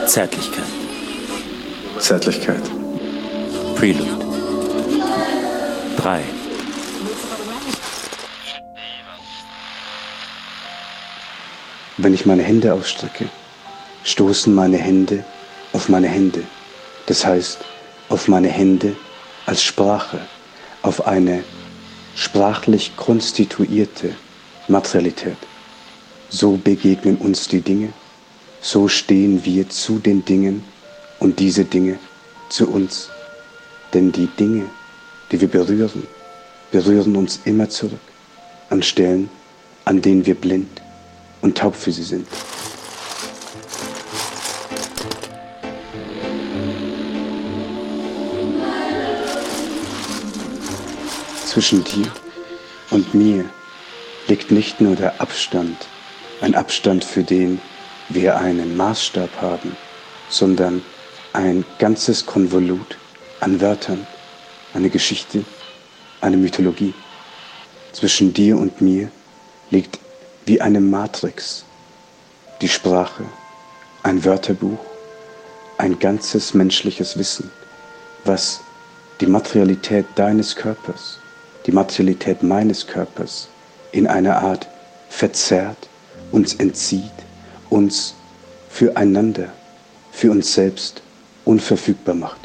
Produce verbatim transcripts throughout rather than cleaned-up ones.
Zärtlichkeit. Zärtlichkeit. Prelude. drei. Wenn ich meine Hände ausstrecke, stoßen meine Hände auf meine Hände. Das heißt, auf meine Hände als Sprache, auf eine sprachlich konstituierte Materialität. So begegnen uns die Dinge, so stehen wir zu den Dingen und diese Dinge zu uns. Denn die Dinge, die wir berühren, berühren uns immer zurück an Stellen, an denen wir blind und taub für sie sind. Zwischen dir und mir liegt nicht nur der Abstand, ein Abstand, für den wir einen Maßstab haben, sondern ein ganzes Konvolut an Wörtern, eine Geschichte, eine Mythologie. Zwischen dir und mir liegt wie eine Matrix die Sprache, ein Wörterbuch, ein ganzes menschliches Wissen, was die Materialität deines Körpers, die Materialität meines Körpers in einer Art verzerrt, uns entzieht, uns füreinander, für uns selbst unverfügbar macht.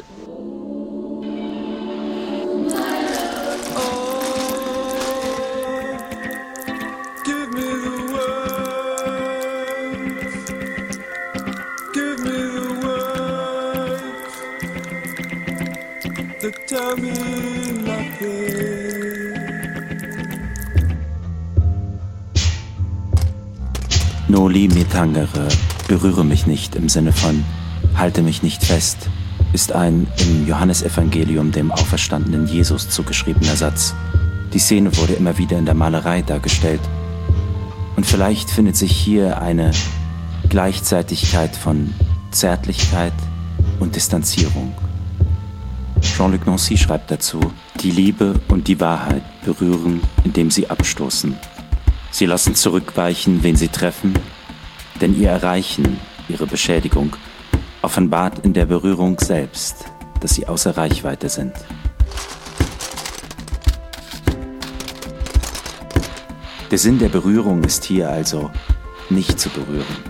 Tell me nothing. Noli me tangere, berühre mich nicht im Sinne von halte mich nicht fest, ist ein im Johannesevangelium dem auferstandenen Jesus zugeschriebener Satz. Die Szene wurde immer wieder in der Malerei dargestellt. Und vielleicht findet sich hier eine Gleichzeitigkeit von Zärtlichkeit und Distanzierung. Jean-Luc Nancy schreibt dazu, die Liebe und die Wahrheit berühren, indem sie abstoßen. Sie lassen zurückweichen, wen sie treffen, denn ihr Erreichen, ihre Beschädigung, offenbart in der Berührung selbst, dass sie außer Reichweite sind. Der Sinn der Berührung ist hier also, nicht zu berühren.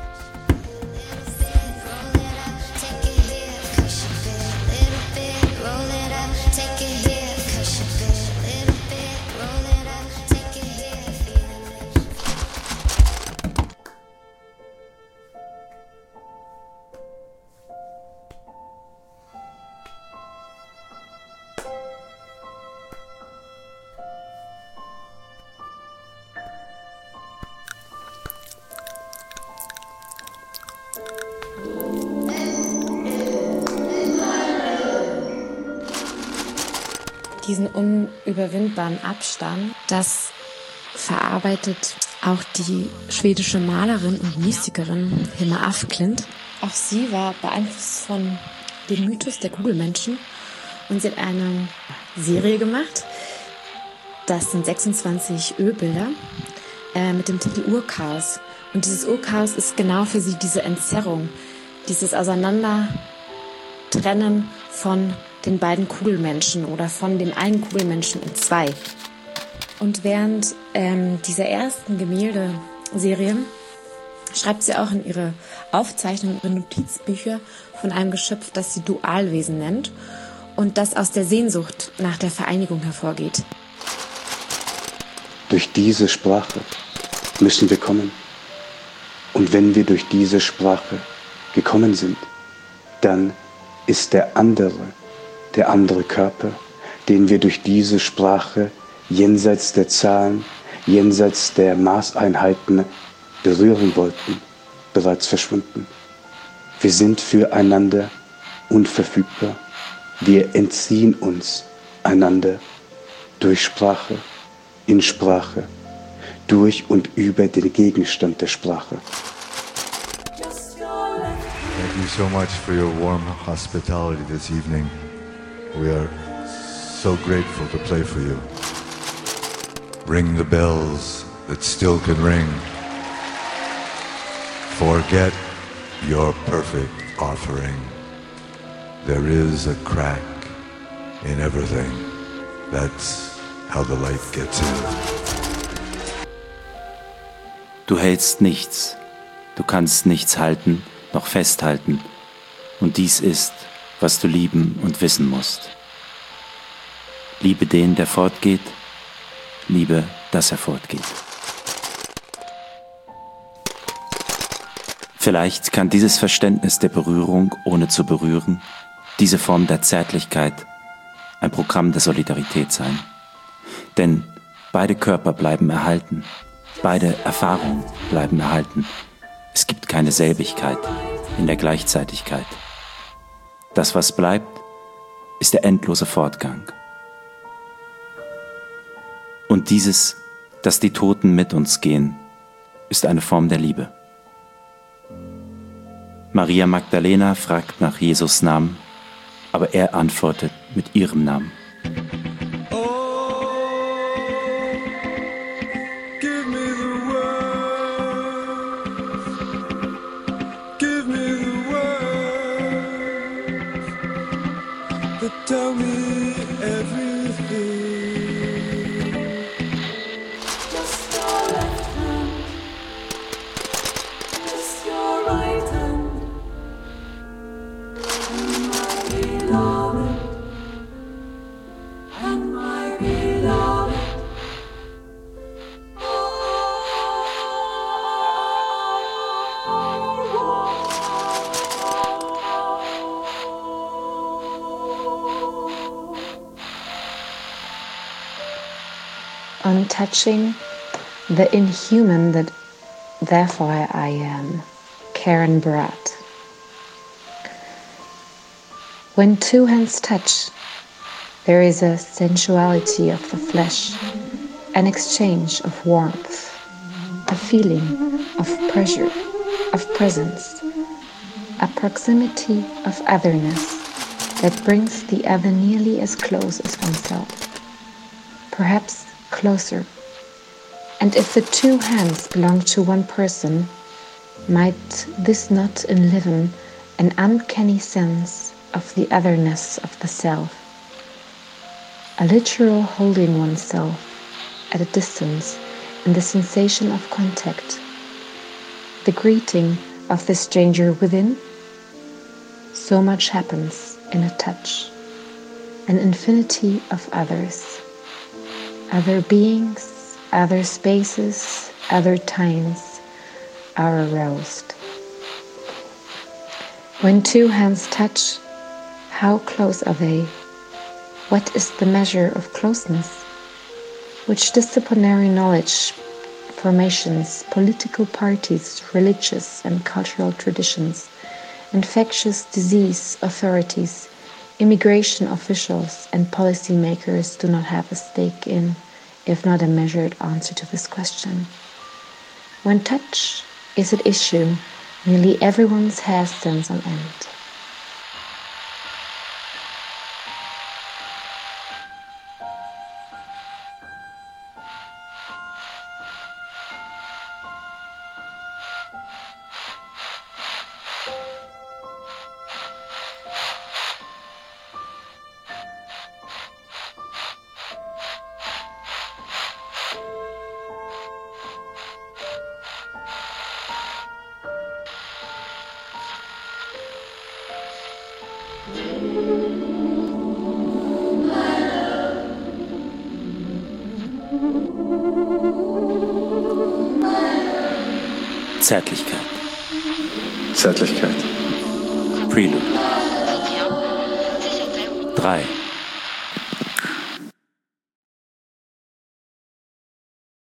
Diesen unüberwindbaren Abstand, das verarbeitet auch die schwedische Malerin und Mystikerin Hilma af Klint. Auch sie war beeinflusst von dem Mythos der Kugelmenschen und sie hat eine Serie gemacht. Das sind sechsundzwanzig Ölbilder äh, mit dem Titel Urchaos. Und dieses Urchaos ist genau für sie diese Entzerrung, dieses Auseinandertrennen von den beiden Kugelmenschen oder von dem einen Kugelmenschen in zwei. Und während ähm, dieser ersten Gemäldeserie schreibt sie auch in ihre Aufzeichnungen, ihre Notizbücher von einem Geschöpf, das sie Dualwesen nennt und das aus der Sehnsucht nach der Vereinigung hervorgeht. Durch diese Sprache müssen wir kommen. Und wenn wir durch diese Sprache gekommen sind, dann ist der andere, der andere Körper, den wir durch diese Sprache jenseits der Zahlen, jenseits der Maßeinheiten berühren wollten, bereits verschwunden. Wir sind füreinander unverfügbar. Wir entziehen uns einander durch Sprache, in Sprache, durch und über den Gegenstand der Sprache. Thank you so much for your warm hospitality this evening. We are so grateful to play for you. Ring the bells that still can ring. Forget you're perfect. offering. There is a crack in everything. That's how the light gets in. Du hältst nichts, du kannst nichts halten, noch festhalten. Und dies ist, was du lieben und wissen musst. Liebe den, der fortgeht, liebe, dass er fortgeht. Vielleicht kann dieses Verständnis der Berührung ohne zu berühren, diese Form der Zärtlichkeit, ein Programm der Solidarität sein. Denn beide Körper bleiben erhalten, beide Erfahrungen bleiben erhalten. Es gibt keine Selbigkeit in der Gleichzeitigkeit. Das, was bleibt, ist der endlose Fortgang. Und dieses, dass die Toten mit uns gehen, ist eine Form der Liebe. Maria Magdalena fragt nach Jesus' Namen, aber er antwortet mit ihrem Namen. Tell me everything. Just your left hand, just your right hand, and my beloved, and my beloved. On touching the inhuman that therefore I am, Karen Bratt. When two hands touch, there is a sensuality of the flesh, an exchange of warmth, a feeling of pressure, of presence, a proximity of otherness that brings the other nearly as close as oneself, perhaps closer. And if the two hands belong to one person, might this not enliven an uncanny sense of the otherness of the self, a literal holding oneself at a distance in the sensation of contact, the greeting of the stranger within? So much happens in a touch, an infinity of others. Other beings, other spaces, other times are aroused. When two hands touch, how close are they? What is the measure of closeness? Which disciplinary knowledge, formations, political parties, religious and cultural traditions, infectious disease authorities, immigration officials and policymakers do not have a stake in, if not a measured answer to this question. When touch is at issue, nearly everyone's hair stands on end. Zärtlichkeit. Zärtlichkeit. Prelude. Drei.